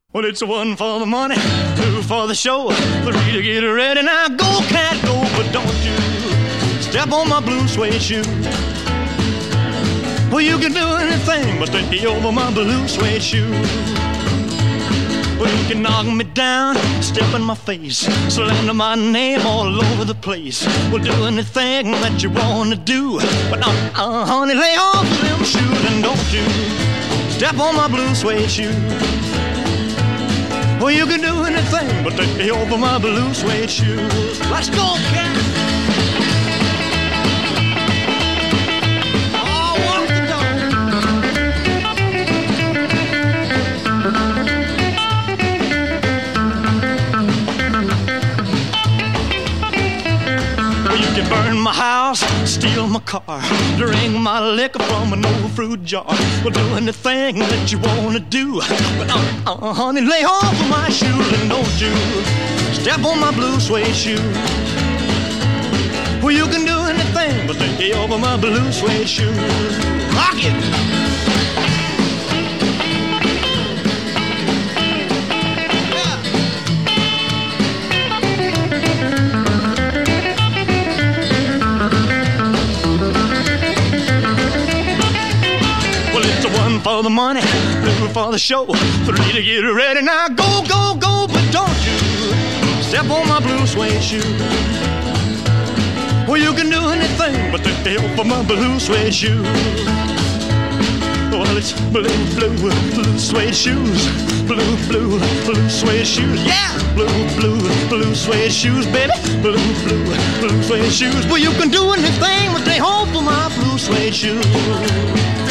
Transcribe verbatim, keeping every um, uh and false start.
Well, it's one for the money, two for the show, three to get ready. Now go, cat, go, but don't you step on my blue suede shoe. Well, you can do anything but take over my blue suede shoe. Well, you can knock me down, step in my face, slander my name all over the place. Well, do anything that you want to do, but uh, uh, honey, lay off them shoes and don't you step on my blue suede shoe. Well, you can do anything but take me over my blue suede shoes. Let's go, cat! Oh, walk the Well, you can burn my house, steal my car, drink my liquor from an old fruit jar. Well, do anything that you want to do, but uh, uh, honey, lay off of my shoes and don't you step on my blue suede shoe. Well, you can do anything but lay over my blue suede shoe. Rock it! One for the money, two for the show, three to get ready. Now go, go, go, but don't you step on my blue suede shoe. Well, you can do anything but take me over my blue suede shoe. Well, it's blue, blue, blue suede shoes, blue, blue, blue suede shoes, yeah, blue, blue, blue suede shoes, baby, blue, blue, blue suede shoes. Well, you can do anything but stay home for my blue suede shoes.